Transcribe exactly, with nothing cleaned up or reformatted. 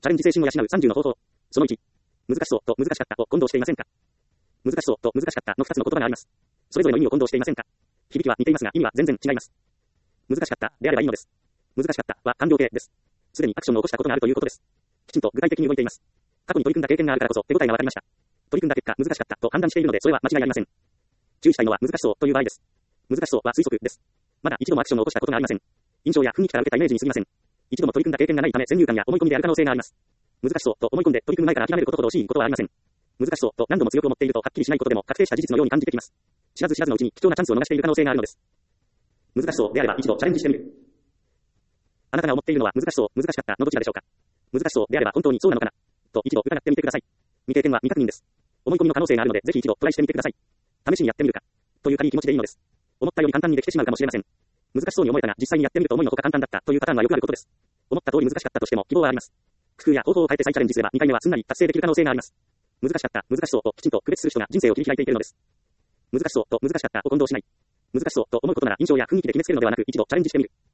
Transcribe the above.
チャレンジ精神を養うさんじゅうの方法。そのいち。難しそうと難しかったを混同していませんか？難しそうと難しかったのふたつの言葉があります。それぞれの意味を混同していませんか？響きは似ていますが意味は全然違います。難しかったであればいいのです。難しかったは完了形です。すでにアクションを起こしたことがあるということです。きちんと具体的に動いています。過去に取り組んだ経験があるからこそ手応えがわかりました。取り組んだ結果難しかったと判断しているのでそれは間違いありません。注意したいのは難しそうという場合です。難しそうは推測です。まだ一度もアクションを起こしたことがありません。印象や雰囲気から受けたイメージに過ぎません。一度も取り組んだ経験がないため先入観や思い込みである可能性があります。難しそうと思い込んで取り組む前から諦めることほど惜しいことはありません。難しそうと何度も強く思っているとはっきりしないことでも確定した事実のように感じてきます。知らず知らずのうちに貴重なチャンスを逃している可能性があるのです。難しそうであれば一度チャレンジしてみる。あなたが思っているのは難しそう、難しかったのどちらでしょうか。難しそうであれば本当にそうなのかなと一度疑ってみてください。未経験は未確認です。思い込みの可能性があるのでぜひ一度トライしてみてください。試しにやってみるかという軽い気持ちでいいのです。思ったより簡単にできてしまうかもしれません。難しそうに思えたが実際にやってみると思いのほか簡単だったというパターンはよくあることです。思った通り難しかったとしても希望はあります。工夫や方法を変えて再チャレンジすればにかいめはすんなり達成できる可能性があります。難しかった、難しそうときちんと区別する人が人生を切り開いていけるのです。難しそうと難しかったを混同しない。難しそうと思うことなら印象や雰囲気で決めつけるのではなく一度チャレンジしてみる。